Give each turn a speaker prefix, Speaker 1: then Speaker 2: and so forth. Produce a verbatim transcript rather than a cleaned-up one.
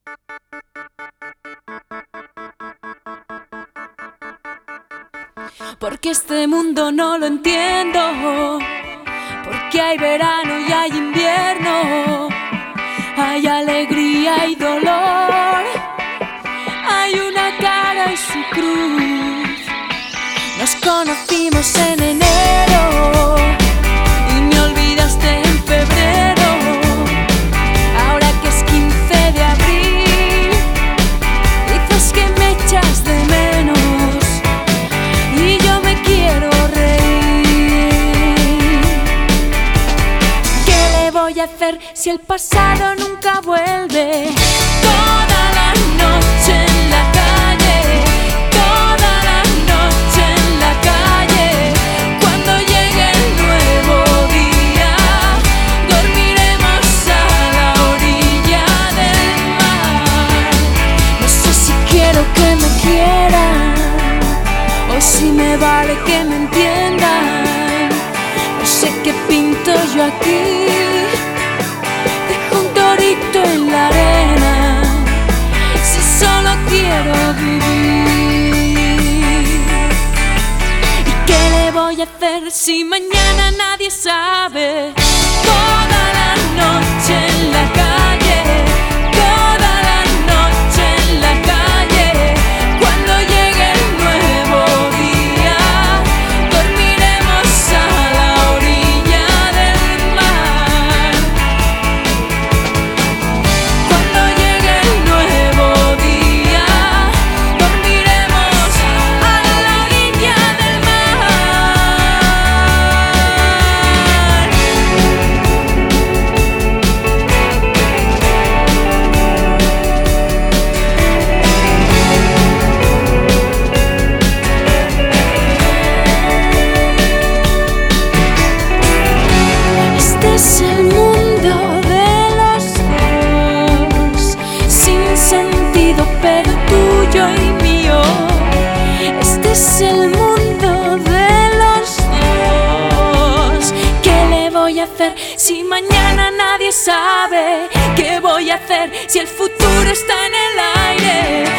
Speaker 1: Porque este mundo no lo entiendo, porque hay verano y hay invierno, hay alegría y dolor, hay una cara y su cruz. Nos conocimos en enero y me olvidaste en febrero. Ahora que es quince de abril, dices que me echas de menos y yo me quiero reír. ¿Qué le voy a hacer si el pasado nunca vuelve? Toda la noche en la calle, toda la noche en la calle. Cuando llegue el nuevo día, dormiremos a la orilla del mar. No sé si quiero que me quieran o si me vale que me entiendan. No sé qué pinto yo aquí, dejo un torito en la arena, si solo quiero vivir. ¿Y qué le voy a hacer si mañana nadie sabe? Toda la noche en la calle, toda la noche en la calle. Cuando llegue el nuevo día, dormiremos a la orilla del mar. Cuando llegue el nuevo día, dormiremos a la orilla del Este es el mundo de los dos, sin sentido pero tuyo y mío. Este es el mundo de los dos. ¿Qué le voy a hacer si mañana nadie sabe? ¿Qué voy a hacer si el futuro está en el aire?